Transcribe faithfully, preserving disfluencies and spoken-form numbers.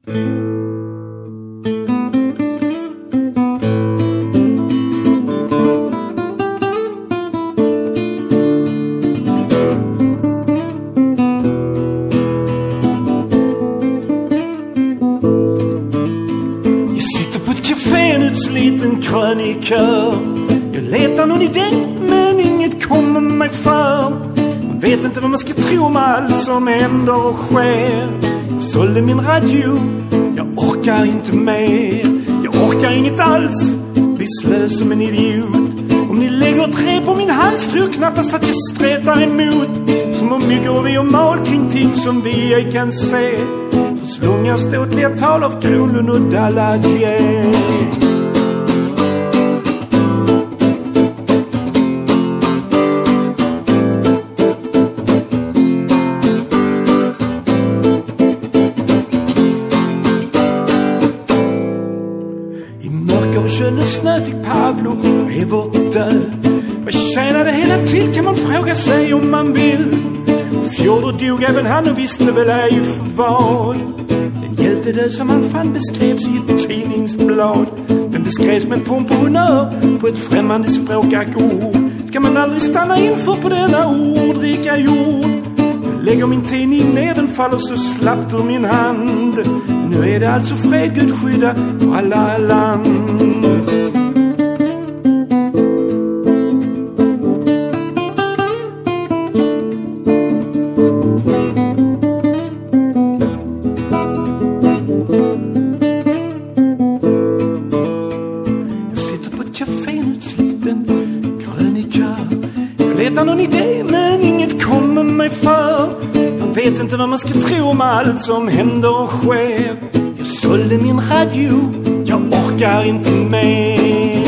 Liten krönikör. Jag letar någon idé men inget kommer mig för. Man vet inte vad man ska tro om allt som händer och sker. Jag sålde min radio, jag orkar inte mer. Jag orkar inget alls, blir slös som en idiot. Om ni lägger tre på min hals tror jag knappast att jag stretar emot. Som om bygger vi och mal kring ting som vi ej kan se. Så slungar ståtliga tal av Kronlund och Daladier. Köld och snö fick Pavlo är vårt död. Vad tjänar det hela till kan man fråga sig om man vill. Och Fjodor dog även han och visste väl ej för vad. Den hjältedöd som han fann beskrevs i ett tidningsblad. Den beskrevs med pomp och honör på ett främmande språkart. Ska man aldrig stanna inför på denna ordrika jord. Jag lägger min tidning ner, den faller så slappt ur min hand. Nu är det alltså fred, Gud skydda för alla land. Jag sitter på ett café, en utsliten krönikör. Jag letar någon idé men inget kommer mig för. Man vet inte vad man ska tro om allt som händer och sker. Jag sålde min radio, jag orkar inte mer.